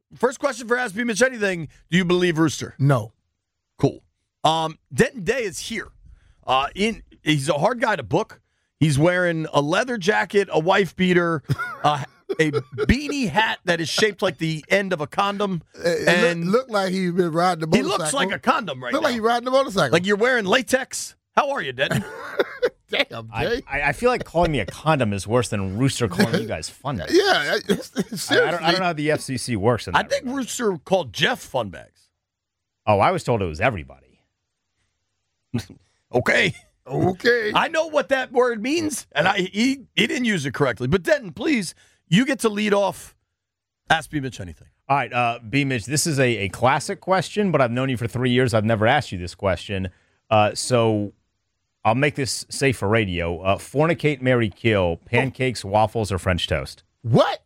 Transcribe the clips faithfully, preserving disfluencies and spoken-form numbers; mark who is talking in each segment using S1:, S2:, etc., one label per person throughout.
S1: First question for Ask Me Mitch Anything. Do you believe Rooster?
S2: No.
S1: Cool. Um, Denton Day is here. Uh, in He's a hard guy to book. He's wearing a leather jacket, a wife beater, uh, a beanie hat that is shaped like the end of a condom.
S2: It
S1: and
S2: look, look like he's been riding the
S1: he
S2: motorcycle.
S1: looks like a condom right
S2: look
S1: now.
S2: like he's riding the motorcycle.
S1: Like you're wearing latex. How are you, Denton?
S2: Damn,
S3: I,
S2: Jay.
S3: I I feel like calling me a condom is worse than Rooster calling you guys fun bags.
S2: Yeah, it's, it's, seriously.
S3: I, I, don't, I don't know how the F C C works in
S1: I
S3: that
S1: think
S3: regard.
S1: Rooster called Jeff fun bags.
S3: Oh, I was told it was everybody.
S1: Okay.
S2: Okay.
S1: I know what that word means, and I he, he didn't use it correctly. But Denton, please, you get to lead off. Ask me Mitch anything.
S3: All right, uh, B. Mitch, this is a, a classic question, but I've known you for three years. I've never asked you this question. Uh, so I'll make this safe for radio. Uh, fornicate, marry, kill, pancakes, waffles, or French toast?
S2: What?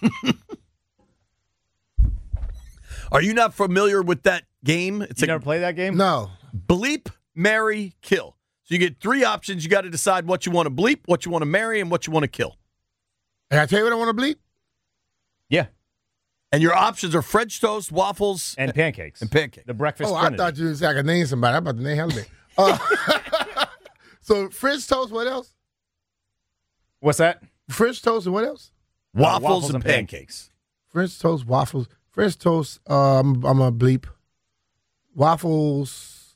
S1: Are you not familiar with that game? It's
S3: You
S1: a
S3: never play that game?
S2: No.
S1: bleep, marry, kill. So you get three options. You got to decide what you want to bleep, what you want to marry, and what you want to kill.
S2: And I tell you what I want to bleep?
S3: Yeah,
S1: And your options are French toast, waffles,
S3: and pancakes.
S1: and pancakes.
S3: The breakfast
S2: Oh, I
S3: trinity.
S2: thought you was I could name somebody. I'm about to name Holiday. Uh, so French toast, what else?
S3: What's that?
S2: French toast and what else?
S1: Waffles,
S3: waffles
S1: and
S3: and
S1: pancakes.
S2: French toast, waffles. French toast, um, I'm a bleep. Waffles.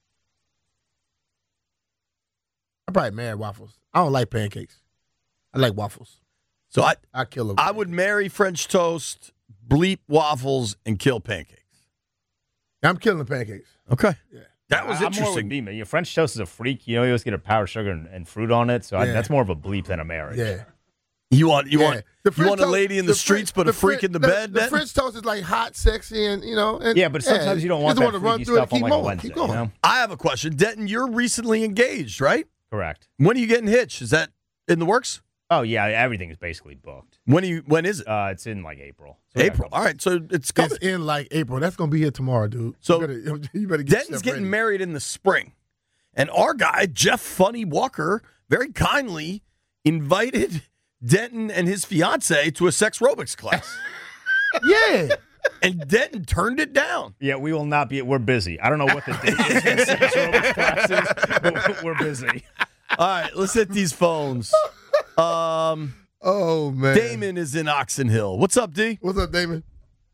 S2: I probably marry waffles. I don't like pancakes. I like waffles.
S1: So I,
S2: I kill them.
S1: I would marry French toast, bleep waffles, and kill pancakes.
S2: I'm killing the pancakes.
S1: Okay.
S2: Yeah.
S1: That was
S3: I- I'm more with
S1: interesting.
S3: B, man. Your French toast is a freak. You know, you always get a powdered sugar and, and fruit on it. So I,
S2: Yeah.
S3: that's more of a bleep than a marriage.
S2: Yeah.
S1: You want you
S2: yeah.
S1: want
S2: The
S1: you
S2: French
S1: want a
S2: toast-
S1: lady in the,
S2: French-
S1: streets, but a freak
S2: French-
S1: in the, bed.
S2: The
S1: Then?
S2: French toast is like hot, sexy, and you know. And,
S3: Yeah, but sometimes you don't want
S2: just
S3: that
S2: wanna run
S3: freaky
S2: through it
S3: stuff
S2: and
S3: on
S2: keep
S3: like a
S2: going,
S3: Wednesday.
S2: keep going.
S3: You know?
S1: I have a question, Denton. You're recently engaged, right?
S3: Correct.
S1: When are you getting hitched? Is that in the works?
S3: Oh yeah, everything is basically booked.
S1: When are you? When is it?
S3: Uh, it's in like April. So we got a
S1: April.
S3: couple-
S1: All right, so it's coming.
S2: It's in like April. That's gonna be here tomorrow, dude.
S1: So,
S2: you better, you better get
S1: Denton's
S2: yourself
S1: getting
S2: ready.
S1: married in the spring, and our guy Jeff Funny Walker very kindly invited Denton and his fiance to a sex aerobics class,
S2: Yeah.
S1: and Denton turned it down.
S3: Yeah, we will not be. We're busy. I don't know what the date is for sex aerobics classes, but we're busy.
S1: All right, let's hit these phones. Um,
S2: Oh man.
S1: Damon is in Oxon Hill. What's up, D?
S2: What's up, Damon?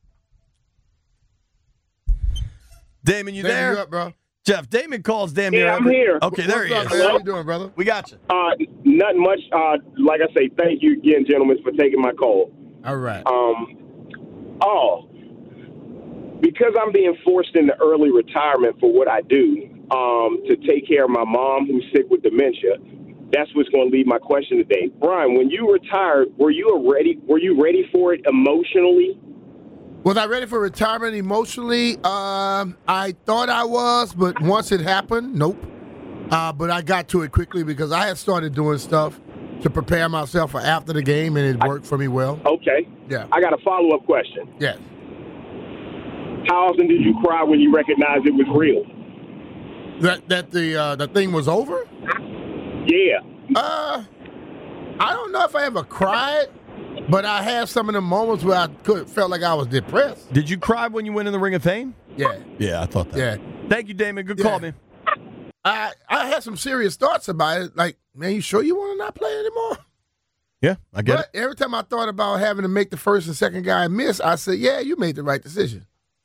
S1: Damon, you
S2: Damon,
S1: there?
S2: you up, bro?
S1: Jeff, Damon calls damn near
S4: Yeah, I'm
S1: every-
S4: here.
S1: Okay, there he
S2: What's
S1: is.
S2: up, man? How you doing, brother?
S1: We got you.
S4: Uh, nothing much. Uh, like I say, thank you again, gentlemen, for taking my call.
S2: All right.
S4: Um, oh, because I'm being forced into early retirement for what I do, um, to take care of my mom who's sick with dementia. That's what's going to lead my question today. Brian, when you retired, were you ready? Were you ready for it emotionally?
S2: Was I ready for retirement emotionally? Um, I thought I was, but once it happened, nope. Uh, but I got to it quickly because I had started doing stuff to prepare myself for after the game, and it worked for me well.
S4: Okay.
S2: Yeah.
S4: I got a follow-up question.
S2: Yes.
S4: How often did you cry when you recognized it was real?
S2: That that the uh, the thing was over?
S4: Yeah.
S2: Uh, I don't know if I ever cried, but I had some of the moments where I could felt like I was depressed.
S1: Did you cry when you went in the Ring of Fame?
S2: Yeah.
S1: Yeah, I thought that.
S2: Yeah.
S1: Thank you, Damon. Good
S2: Yeah.
S1: call, man.
S2: I I had some serious thoughts about it. Like, man, you sure you want to not play anymore?
S1: Yeah, I get
S2: But every time I thought about having to make the first and second guy miss, I said, yeah, you made the right decision.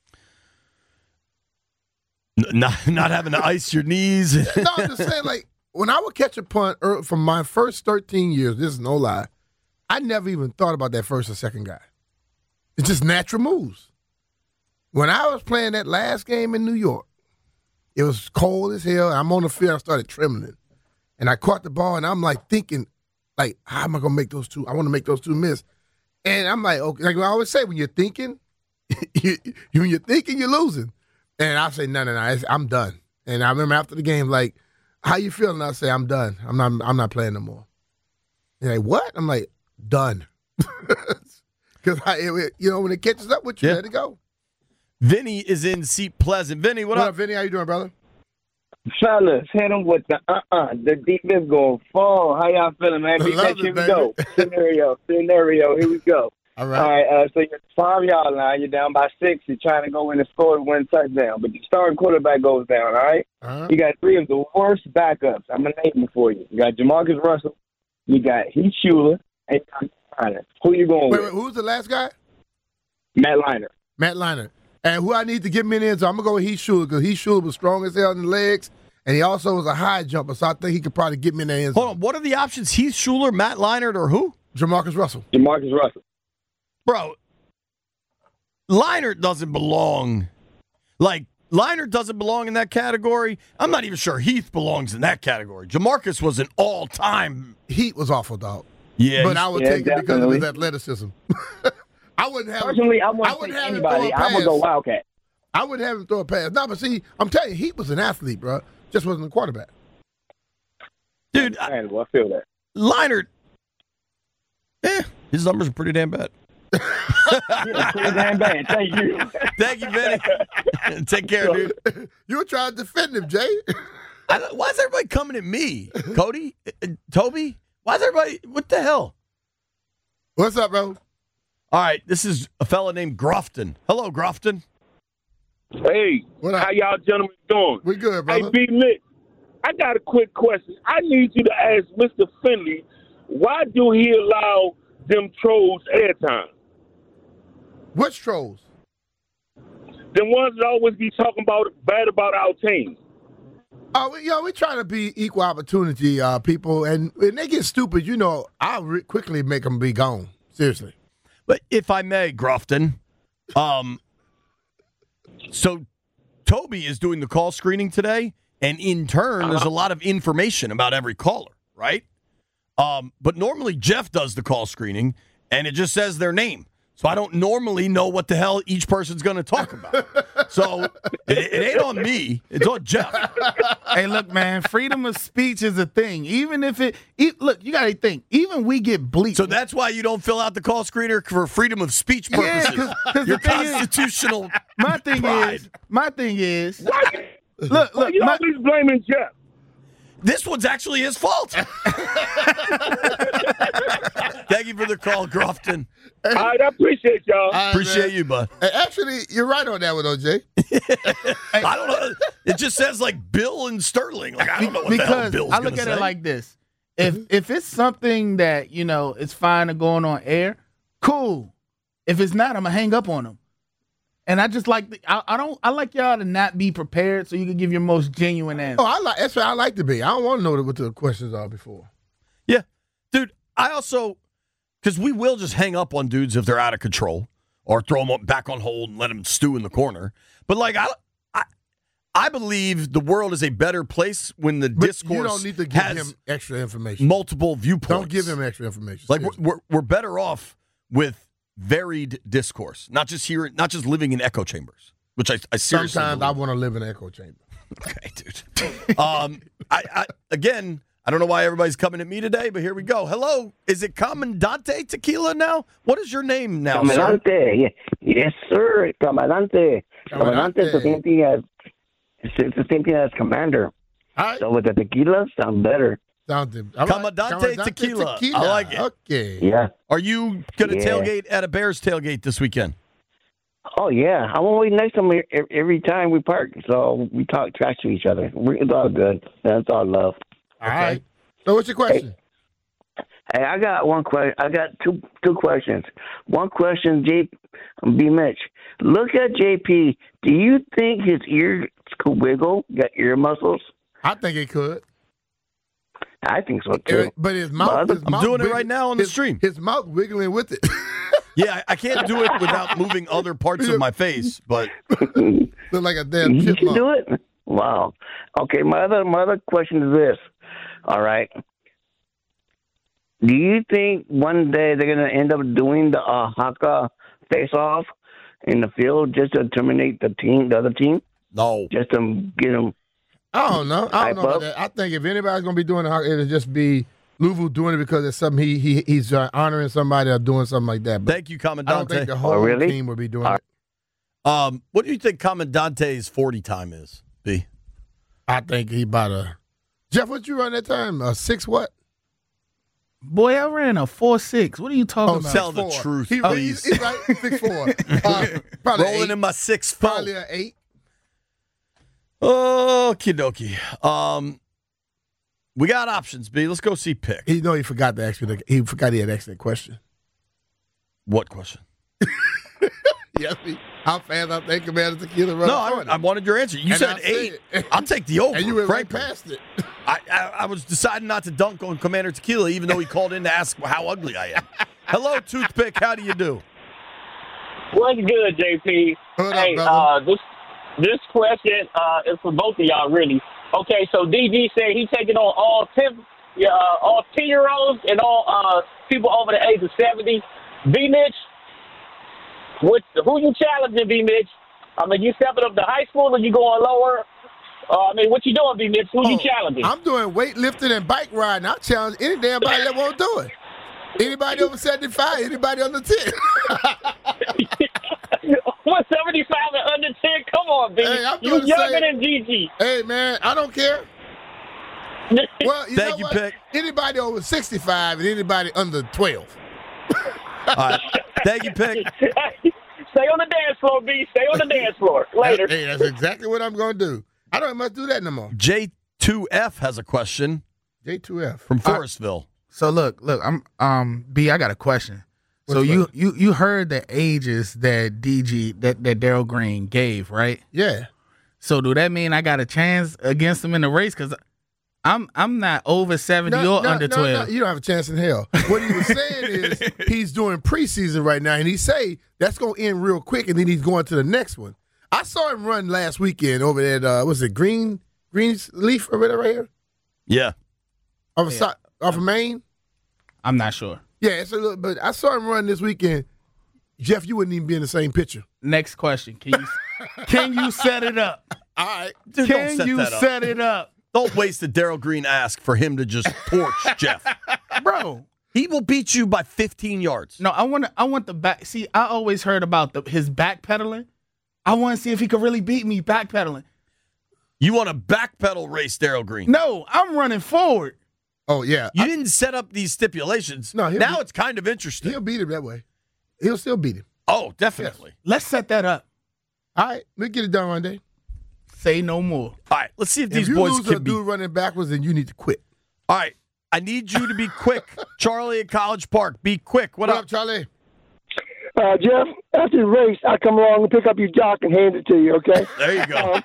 S1: it. N- Not, not having to ice your knees.
S2: No, I'm just saying, like, when I would catch a punt er, from my first thirteen years, this is no lie, I never even thought about that first or second guy. It's just natural moves. When I was playing that last game in New York, it was cold as hell. I'm on the field, I started trembling. And I caught the ball, and I'm like thinking, like, how am I going to make those two? I want to make those two miss. And I'm like, okay, like I always say, when you're thinking, you, you, when you're thinking, you're losing. And I say, no, no, no, it's, I'm done. And I remember after the game, like, how you feeling? I say, I'm done. I'm not I'm not playing no more. And like, what? I'm like, done. Because, you know, when it catches up with you,
S1: Yeah.
S2: let it go.
S1: Vinny is in Seat Pleasant. Vinny, what,
S2: What
S1: up?
S2: up, Vinny? How you doing, brother?
S5: Fellas, hit him with the uh-uh. The defense going fall. How y'all feeling, man?
S2: I
S5: Defense,
S2: love it,
S5: here we
S2: baby.
S5: go. Scenario, scenario, here we go.
S2: All
S5: All
S2: right.
S5: right, uh, so you're five yard line. You're down by six. You're trying to go in and score to win touchdown, but your starting quarterback goes down. All right.
S2: Uh-huh.
S5: You got three of the worst backups. I'm gonna name them for you. You got Jamarcus Russell. You got Heath Schuler, and you got Matt Leinart. Who you going
S2: Wait,
S5: with?
S2: wait, who's the last guy?
S5: Matt Leinart.
S2: Matt Leinart. And who I need to get me in, so I'm going to go with Heath Schuler because Heath Schuler was strong as hell in the legs, and he also was a high jumper, so I think he could probably get me in the end zone.
S1: Hold on. What are the options? Heath Schuler, Matt Leinart, or who?
S2: Jamarcus Russell.
S5: Jamarcus Russell.
S1: Bro, Leinart doesn't belong. Like, Leinart doesn't belong in that category. I'm not even sure Heath belongs in that category. Jamarcus was an all-time.
S2: Heat was awful, dog.
S1: Yeah.
S2: But I would
S5: Yeah,
S2: take it because of his
S5: definitely.
S2: athleticism. I wouldn't have
S5: Personally, I
S2: I
S5: wouldn't
S2: wouldn't
S5: take
S2: have him throw
S5: anybody.
S2: a
S5: I would go
S2: pass.
S5: Wildcat.
S2: I wouldn't have him throw a pass. No, but see, I'm telling you, Heat was an athlete, bro. Just wasn't a quarterback.
S1: Dude, I,
S5: Man, well, I feel that.
S1: Leinart, eh, his numbers are pretty damn bad.
S5: Yeah, pretty damn bad. Thank you.
S1: Thank you, Benny. Take care, dude.
S2: You were trying to defend him, Jay.
S1: I don't, why is everybody coming at me? Cody? Uh, Toby? Why is everybody, what the hell?
S2: What's up, bro?
S1: All right, this is a fella named Grofton. Hello, Grofton.
S6: Hey,
S2: What up?
S6: how y'all gentlemen doing?
S2: We good, brother.
S6: Hey, B. Nick, I got a quick question. I need you to ask Mister Finley, why do he allow them trolls airtime?
S2: Which trolls?
S6: Them ones that always be talking about bad about our team.
S2: Oh, we, yo, we try to be equal opportunity uh, people, and when they get stupid, you know, I'll re- quickly make them be gone. Seriously.
S1: But if I may, Grofton, um, so Toby is doing the call screening today, and in turn, there's a lot of information about every caller, right? Um, but normally Jeff does the call screening, and it just says their name. So I don't normally know what the hell each person's going to talk about. So it, it ain't on me. It's on Jeff.
S7: Hey, look, man, freedom of speech is a thing. Even if it, e- look, you got to think, even we get bleeped.
S1: So that's why you don't fill out the call screener for freedom of speech purposes.
S7: Yeah, 'cause- 'cause
S1: Your
S7: the thing is-
S1: constitutional
S7: my thing
S1: pride.
S7: is, my thing is,
S6: Why,
S7: look,
S6: why
S7: look,
S6: you
S7: my,
S6: always blaming Jeff?
S1: This one's actually his fault. Thank you for the call, Grofton.
S6: All right, I appreciate y'all.
S2: All right,
S1: Appreciate
S2: man.
S1: you, bud.
S2: Hey, actually, you're right on that one, O J.
S1: I don't know. It just says like Bill and Sterling. Like I don't know what the hell
S7: because
S1: Bill's
S7: I look
S1: gonna
S7: at
S1: say.
S7: it like this: if if it's something that you know it's fine to going on air, cool. If it's not, I'm gonna hang up on them. And I just like the, I, I don't I like y'all to not be prepared so you can give your most genuine answer.
S2: Oh, I like that's what I like to be. I don't want to know what the questions are before.
S1: Yeah, dude. I also because we will just hang up on dudes if they're out of control or throw them back on hold and let them stew in the corner. But like I. I I believe the world is a better place when the
S2: But
S1: discourse
S2: you don't need to give
S1: has
S2: him extra information.
S1: multiple viewpoints.
S2: Don't give him extra information.
S1: Like we're,
S2: seriously.
S1: we're we're better off with varied discourse, not just here, not just living in echo chambers, which I, I seriously.
S2: Sometimes I
S1: believe.
S2: want to live in an echo chamber.
S1: Okay, dude. um, I, I again, I don't know why everybody's coming at me today, but here we go. Hello, is it Comandante Tequila now? What is your name now, sir?
S5: Comandante. Ye- Yes, sir. Comandante. Comandante is the
S2: Comandante.
S5: same thing as it's it's the same thing as commander.
S2: All right.
S5: So with the tequila, sounds better.
S2: Sounds good. All right.
S1: Comandante Tequila. I like it.
S2: Okay.
S5: Yeah.
S1: Are you gonna
S5: Yeah.
S1: tailgate at a Bears tailgate this weekend?
S5: Oh yeah. I'm always next to him e- every time we park, so we talk trash to each other. We- It's all good. That's all love.
S2: All right. So what's your question?
S5: Hey, I got one question. I got two two questions. One question, J. B. Mitch. Look at J P. Do you think his ears could wiggle? Got ear muscles?
S2: I think it could.
S5: I think so too.
S2: But his mouth.
S5: But-
S2: his
S1: I'm
S2: mouth
S1: doing it
S2: wiggle-
S1: right now on the
S2: his-
S1: stream.
S2: His mouth wiggling with it.
S1: Yeah, I, I can't do it without moving other parts of my face, but
S2: Look like a damn
S5: You can
S2: chipmunk.
S5: do it. Wow. Okay. My other my other question is this. All right. Do you think one day they're gonna end up doing the uh, haka face-off in the field just to terminate the team, the other team,
S1: no.
S5: just to get them?
S2: I don't know. I don't know
S5: Hype
S2: about
S5: up.
S2: that. I think if anybody's gonna be doing it, it'll just be Louisville doing it because it's something he, he he's uh, honoring somebody or doing something like that. But
S1: Thank you,
S2: I don't
S1: Commandante.
S2: think the whole
S5: Oh, really?
S2: team will be doing
S5: Uh,
S2: it.
S1: Um, what do you think Commandante's forty time is, B?
S2: I think he about a Jeff. What you run that time? Uh, six what?
S7: Boy, I ran a four six. What are you talking
S2: Oh,
S7: about?
S1: tell the
S2: four.
S1: truth,
S2: He,
S1: please.
S2: He's, he's like six four. Uh, probably
S1: Rolling
S2: eight.
S1: in my six foot.
S2: Probably an eight.
S1: Okie dokie. Um, we got options, B. Let's go see pick.
S2: He know he forgot to ask me. The, he forgot he had asked that question.
S1: What question?
S2: Yes, he, how fast I think Commander Tequila run?
S1: No, I, I wanted your answer. You
S2: And
S1: said
S2: I
S1: eight.
S2: said-
S1: I'll take the over.
S2: and you went right
S1: frankly.
S2: past it.
S1: I, I, I was deciding not to dunk on Commander Tequila, even though he called in to ask how ugly I am. Hello, Toothpick. How do you do?
S8: What's good, J P?
S2: What up,
S8: hey,
S2: brother?
S8: uh, this this question uh, is for both of y'all, really. Okay, so D G said he's taking on all ten, uh, all ten year olds and all uh, people over the age of seventy. B Mitch, what, who you challenging, B Mitch? I mean, you stepping up to high school or you going lower? Uh, I mean, what you doing, B Mitch? Who you
S2: Oh,
S8: challenging?
S2: I'm doing weightlifting and bike riding. I'll challenge any damn body that won't do it. Anybody over seventy-five, anybody under ten.
S8: What, seventy-five and under ten? Come on, B.
S2: Hey, I'm
S8: you
S2: doing the
S8: younger
S2: same.
S8: than G G.
S2: Hey, man, I don't care. Well, you
S1: Thank
S2: know
S1: you,
S2: what?
S1: Pick.
S2: Anybody over sixty-five and anybody under twelve.
S1: All right. Thank you, Pick.
S8: Stay on the dance floor, B. Stay on the dance floor. Later.
S2: Hey, that's exactly what I'm going to do. I don't must do that no more.
S1: J two F has a question
S2: J two F.
S1: from Forestville.
S7: So look, look, I'm um B. I got a question. So
S2: What's
S7: you,
S2: what?
S7: you you heard the ages that D G that that Daryl Green gave, right?
S2: Yeah.
S7: So do that mean I got a chance against him in the race? Because I'm I'm not over seventy
S2: No,
S7: or
S2: no,
S7: under
S2: no,
S7: twelve.
S2: no, you don't have a chance in hell. What he was saying is he's doing preseason right now, and he say that's going to end real quick, and then he's going to the next one. I saw him run last weekend over at, uh, was it Green Green's Leaf or whatever right here?
S1: Yeah.
S2: Off of, yeah. off of Maine?
S7: I'm not sure.
S2: Yeah, it's a little, but I saw him run this weekend. Jeff, you wouldn't even be in the same picture.
S7: Next question. Can you can you set it up?
S2: All right.
S1: Dude, don't
S7: Can
S1: set
S7: you
S1: that up.
S7: set it up?
S1: Don't waste the Daryl Green ask for him to just torch Jeff.
S7: Bro.
S1: He will beat you by fifteen yards.
S7: No, I want to. I want the back. See, I always heard about the, his backpedaling. I want to see if he could really beat me backpedaling.
S1: You want to backpedal race Daryl Green?
S7: No, I'm running forward.
S2: Oh, yeah.
S1: You
S2: I-
S1: didn't set up these stipulations.
S2: No, he'll
S1: now
S2: be-
S1: it's kind of interesting.
S2: He'll beat him that way. He'll still beat him.
S1: Oh, definitely.
S7: Let's set that up.
S2: All right. We'll get it done one day.
S7: Say no more.
S1: All right, let's see if
S2: If
S1: these
S2: you
S1: boys
S2: lose a
S1: can be.
S2: dude running backwards, then you need to quit.
S1: All right, I need you to be quick. Charlie at College Park, be quick. What,
S2: What
S1: up?
S2: up, Charlie?
S9: Uh, Jeff, after the race, I come along and pick up your jock and hand it to you, okay?
S1: There you go.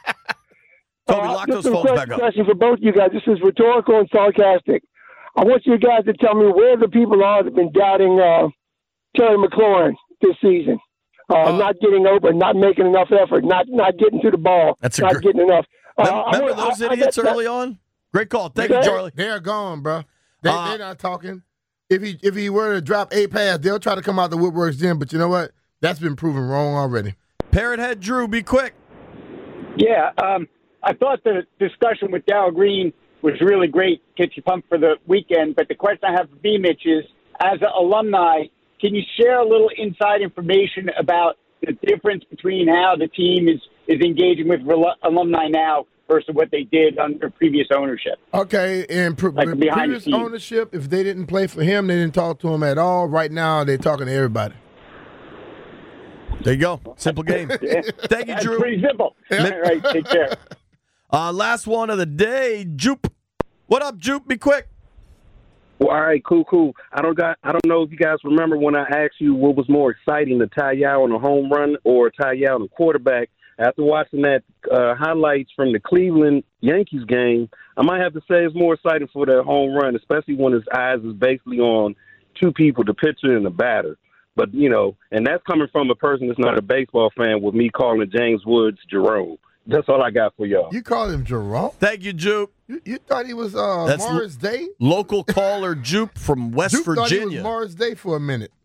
S1: Toby,
S9: Uh,
S1: lock
S9: this
S1: those
S9: is a
S1: phones
S9: quick
S1: back up.
S9: question for both you guys. This is rhetorical and sarcastic. I want you guys to tell me where the people are that have been doubting uh, Terry McLaurin this season. Uh,
S1: Uh,
S9: not getting open, not making enough effort, not not getting to the ball,
S1: That's a
S9: not
S1: gr-
S9: getting enough. Uh,
S1: Mem-
S9: I
S1: Remember
S9: want-
S1: those
S9: I- I
S1: idiots
S9: got that-
S1: early on? Great call. Thank you,
S9: Okay.
S1: Charlie.
S2: They're gone, bro. They,
S1: Uh,
S2: they're not talking. If he if he were to drop a pass, they'll try to come out the woodworks then. But you know what? That's been proven wrong already.
S1: Parrot Head Drew, be quick.
S10: Yeah, um, I thought the discussion with Darryl Green was really great, get you pumped for the weekend. But the question I have for B. Mitch is, as an alumni, can you share a little inside information about the difference between how the team is, is engaging with rel- alumni now versus what they did under previous ownership?
S2: Okay, and pre-
S10: Like
S2: with
S10: behind the
S2: previous
S10: scenes.
S2: ownership, if they didn't play for him, they didn't talk to him at all. Right now, they're talking to everybody.
S1: There you go. Simple game.
S10: Yeah.
S1: Thank you,
S10: That's
S1: Drew.
S10: pretty simple. All right, take care.
S1: Uh, last one of the day, Jupe. What up, Jupe? Be quick.
S11: Well, all right, cool, cool. I don't got. I don't know if you guys remember when I asked you what was more exciting, to Ty Yow on a home run or Ty Yow on a quarterback. After watching that uh, highlights from the Cleveland Yankees game, I might have to say it's more exciting for that home run, especially when his eyes is basically on two people, the pitcher and the batter. But, you know, and that's coming from a person that's not a baseball fan, with me calling James Woods Jerome. That's all I got for y'all.
S2: You called him Jerome?
S1: Thank you, Jupe.
S2: You, you thought he was uh,
S1: That's
S2: Morris Day?
S1: Local caller Jupe from West
S2: Duke thought he
S1: Virginia.
S2: was Morris Day for a minute.